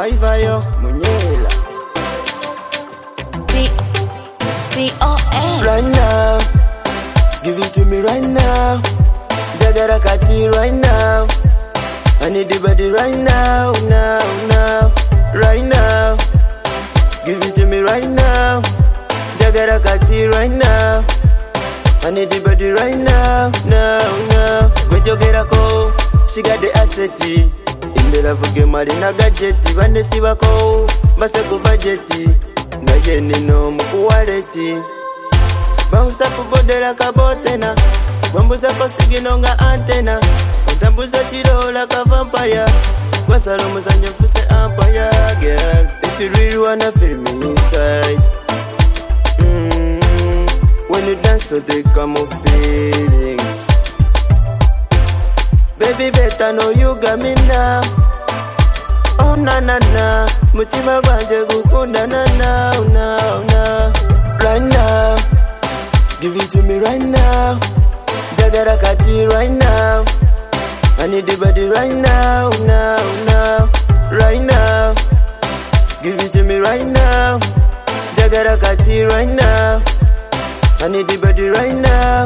Aivayo Munyela D.O.A. Right now, give it to me right now. Jagara kati right now. I need the body right now, now. Right now, give it to me right now. Jagara kati right now. I need the body right now, now. When you get a call, she got the asset. Imbela vuge marina gadgeti. Vande siwa ko, masaku budgeti. Ngaje nino mukuwaleti. Bambusa kubodela kabotena. Bambusa kosigino nga antena. Ontambusa chirola ka vampire. Kwa salomu za nyefuse empire, girl. If you really wanna feel me inside, when you dance so they come of feelings. Baby better know you got me now. Oh na mutima gwanje gukunda now. Right now, give it to me right now. Jagara kati right now. I need the body right now. Right now, give it to me right now. Jagara kati right now. I need the body right now.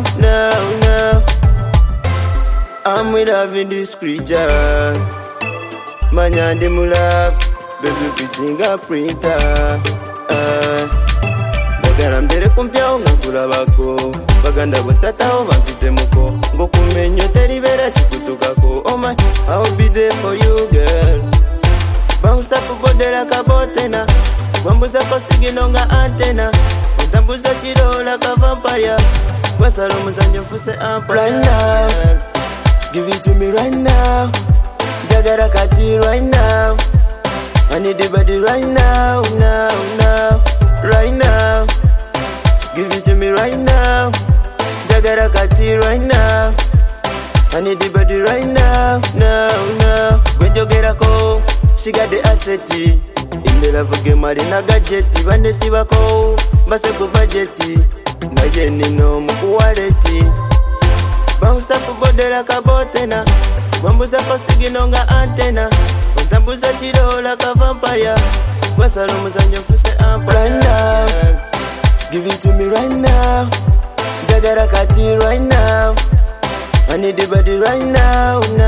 I'm with loving this creature. Manyandi mulaf, baby pitinga printer. Bagara mbere kumpya ongakula bako. Baganda butata obampite muko. Ngokumenyo teribera chikutukako. Oh my, I'll be there for you, girl. Bambusa kubodela kabotena. Bambusa kosigino nga antena. Ontambusa chirola ka vampire. Kwa salomu za nyefuse empire. Right now, give it to me right now. Jagara kati right now. I need the body right now. Right now, give it to me right now. Jagara kati right now. I need the body right now. When you get a call, she got the asset. Imbela vuge marina gadgeti. Vande siwa ko, masaku budgeti. Ngaje nino mukuwaleti. Bambusa kubodela kabotena. Bambusa kosigino nga antena. Ontambusa chirola ka vampire. Kwa salomu za nyefuse empire. Right now, give it to me right now. Jagara kati right now. I need the body right now.